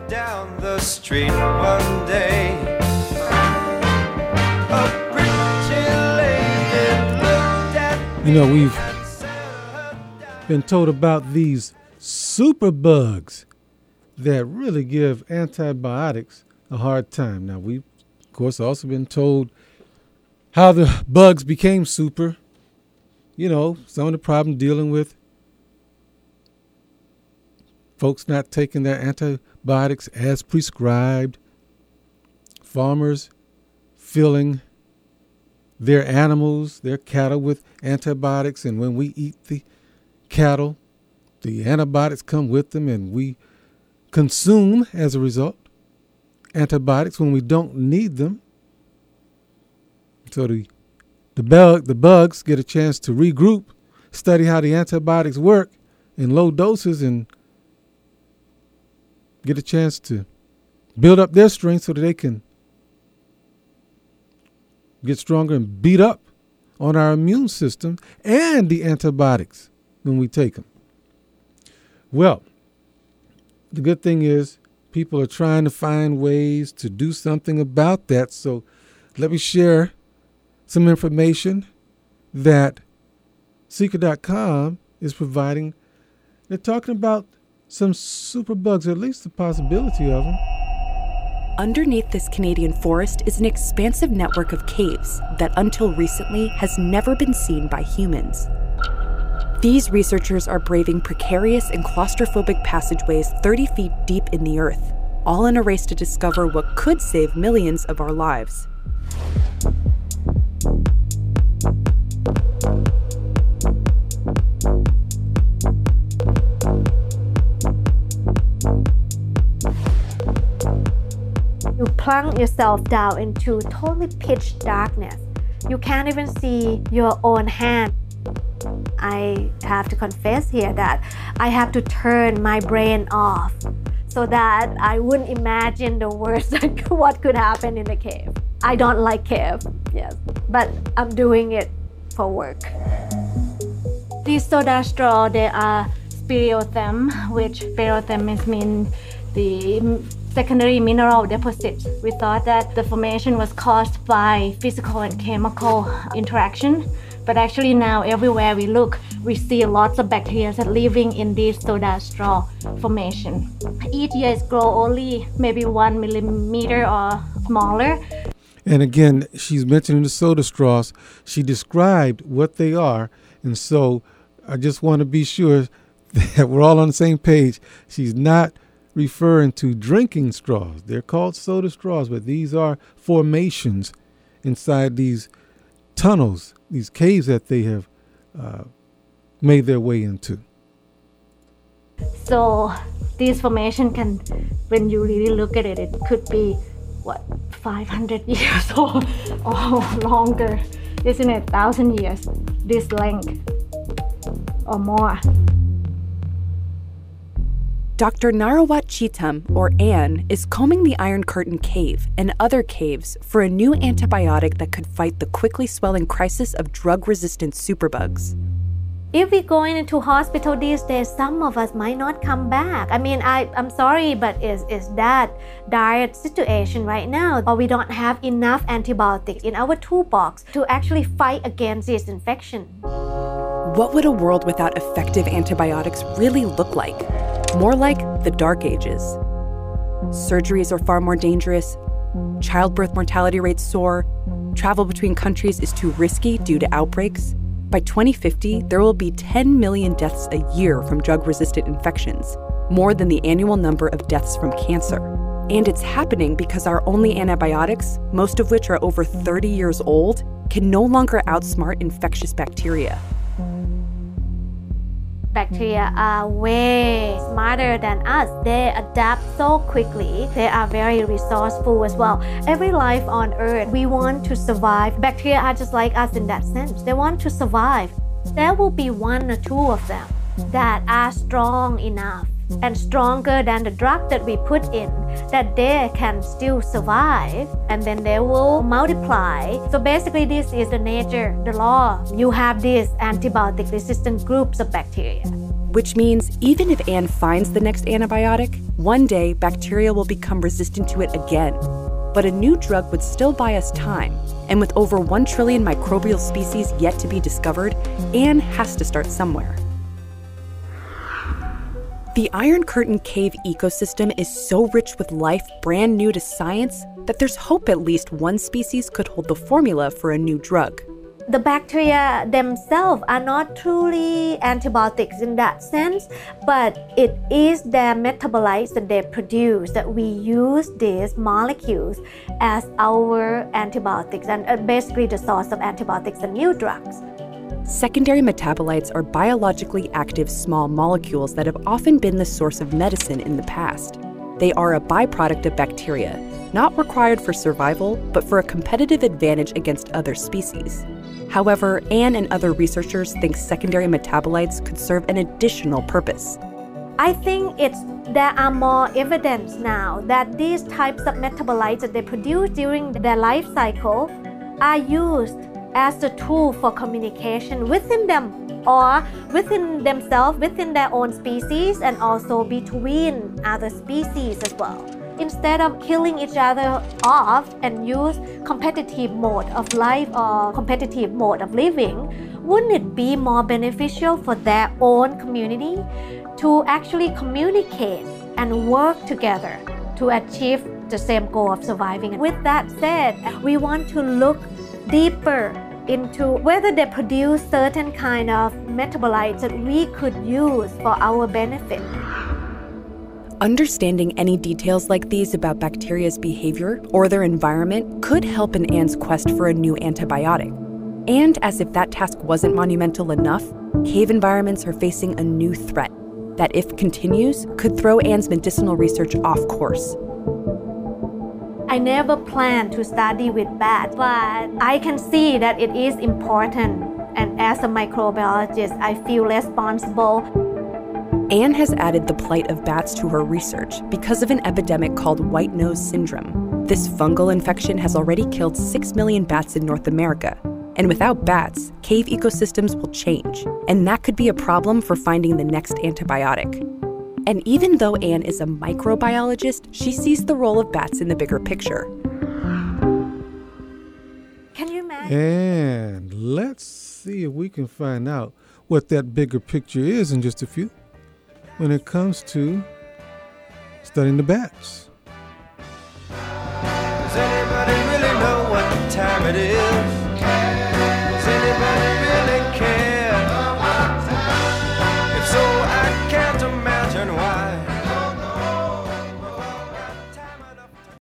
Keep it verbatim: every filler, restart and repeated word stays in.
down the street one day. A pretty lady looked at me. You know, we've been told about these superbugs that really give antibiotics a hard time. Now, we've, of course, also been told how the bugs became super. You know, some of the problem dealing with folks not taking their antibiotics as prescribed, farmers filling their animals, their cattle with antibiotics, and when we eat the cattle, the antibiotics come with them, and we consume, as a result, antibiotics when we don't need them. So the the bug the bugs get a chance to regroup, study how the antibiotics work in low doses, and get a chance to build up their strength so that they can get stronger and beat up on our immune system and the antibiotics when we take them. Well, the good thing is people are trying to find ways to do something about that. So let me share some information that Seeker dot com is providing. They're talking about some superbugs, or at least the possibility of them. Underneath this Canadian forest is an expansive network of caves that until recently has never been seen by humans. These researchers are braving precarious and claustrophobic passageways thirty feet deep in the earth, all in a race to discover what could save millions of our lives. You plunk yourself down into totally pitch darkness. You can't even see your own hand. I have to confess here that I have to turn my brain off so that I wouldn't imagine the worst what could happen in the cave. I don't like cave, yes, but I'm doing it for work. These soda straw, they are speleothem, which speleothem means the secondary mineral deposits. We thought that the formation was caused by physical and chemical interaction. But actually now everywhere we look, we see lots of bacteria that living in this soda straw formation. Each year it grow only maybe one millimeter or smaller. And again, she's mentioning the soda straws. She described what they are. And so I just want to be sure that we're all on the same page. She's not referring to drinking straws. They're called soda straws, but these are formations inside these tunnels, these caves that they have uh, made their way into. So this formation can, when you really look at it, it could be, what, five hundred years old or longer, isn't it? one thousand years, this length or more. Doctor Narawat Chitam, or Anne, is combing the Iron Curtain Cave and other caves for a new antibiotic that could fight the quickly swelling crisis of drug-resistant superbugs. If we go into hospital these days, some of us might not come back. I mean, I, I'm sorry, but is is that dire situation right now? Or we don't have enough antibiotics in our toolbox to actually fight against this infection. What would a world without effective antibiotics really look like? More like the Dark Ages. Surgeries are far more dangerous, childbirth mortality rates soar, travel between countries is too risky due to outbreaks. By twenty fifty, there will be ten million deaths a year from drug-resistant infections, more than the annual number of deaths from cancer. And it's happening because our only antibiotics, most of which are over thirty years old, can no longer outsmart infectious bacteria. Bacteria are way smarter than us. They adapt so quickly. They are very resourceful as well. Every life on Earth, we want to survive. Bacteria are just like us in that sense. They want to survive. There will be one or two of them that are strong enough and stronger than the drug that we put in, that they can still survive, and then they will multiply. So basically this is the nature, the law. You have these antibiotic resistant groups of bacteria. which means even if Anne finds the next antibiotic, one day bacteria will become resistant to it again. But a new drug would still buy us time, and with over one trillion microbial species yet to be discovered, Anne has to start somewhere. The Iron Curtain cave ecosystem is so rich with life brand new to science that there's hope at least one species could hold the formula for a new drug. The bacteria themselves are not truly antibiotics in that sense, but it is their metabolites that they produce that we use these molecules as our antibiotics and basically the source of antibiotics and new drugs. Secondary metabolites are biologically active small molecules that have often been the source of medicine in the past. They are a byproduct of bacteria, not required for survival, but for a competitive advantage against other species. However, Anne and other researchers think secondary metabolites could serve an additional purpose. I think it's there are more evidence now that these types of metabolites that they produce during their life cycle are used as a tool for communication within them or within themselves, within their own species, and also between other species as well. Instead of killing each other off and use competitive mode of life or competitive mode of living, wouldn't it be more beneficial for their own community to actually communicate and work together to achieve the same goal of surviving? With that said, we want to look deeper into whether they produce certain kind of metabolites that we could use for our benefit. Understanding any details like these about bacteria's behavior or their environment could help in Anne's quest for a new antibiotic. And as if that task wasn't monumental enough, cave environments are facing a new threat that, if continues, could throw Anne's medicinal research off course. I never planned to study with bats, but I can see that it is important. And as a microbiologist, I feel responsible. Anne has added the plight of bats to her research because of an epidemic called white nose syndrome. This fungal infection has already killed six million bats in North America. And without bats, cave ecosystems will change. And that could be a problem for finding the next antibiotic. And even though Anne is a microbiologist, she sees the role of bats in the bigger picture. Can you imagine? And let's see if we can find out what that bigger picture is in just a few when it comes to studying the bats. Does anybody really know what time it is?